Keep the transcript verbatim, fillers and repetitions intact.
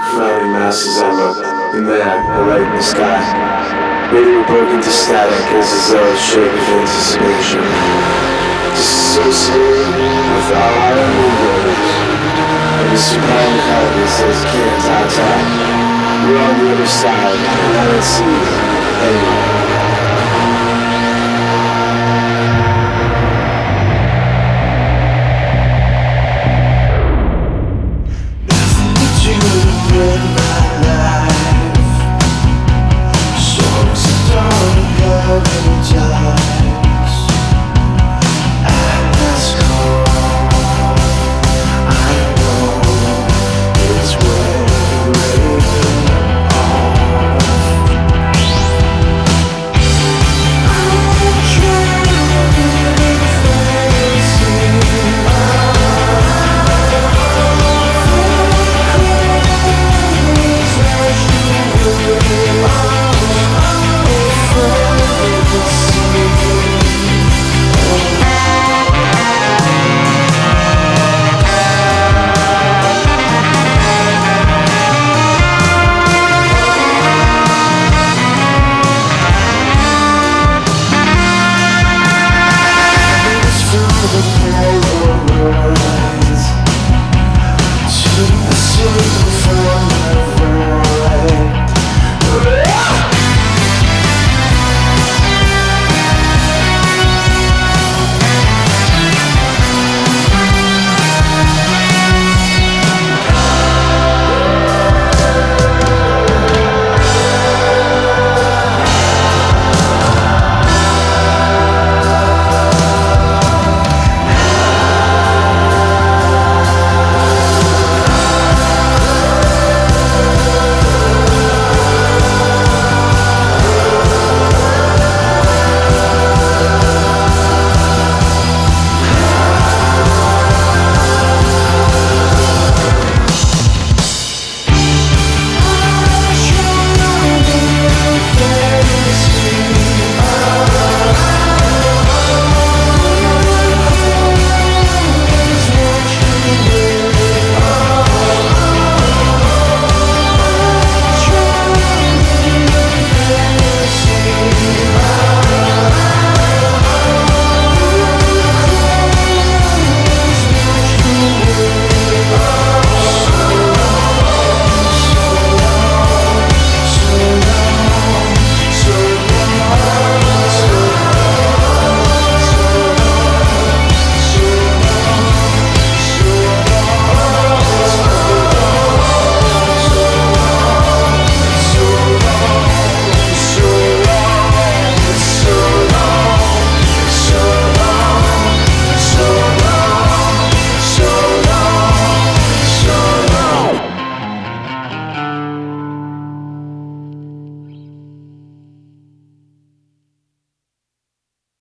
frowning masses I look, and there, the light in the sky. Maybe we broke into static as a zealot shake with anticipation. Disassociated with all our movements. And the supreme melody says can't ta-ta. We're on the other side, and I don't see anyone.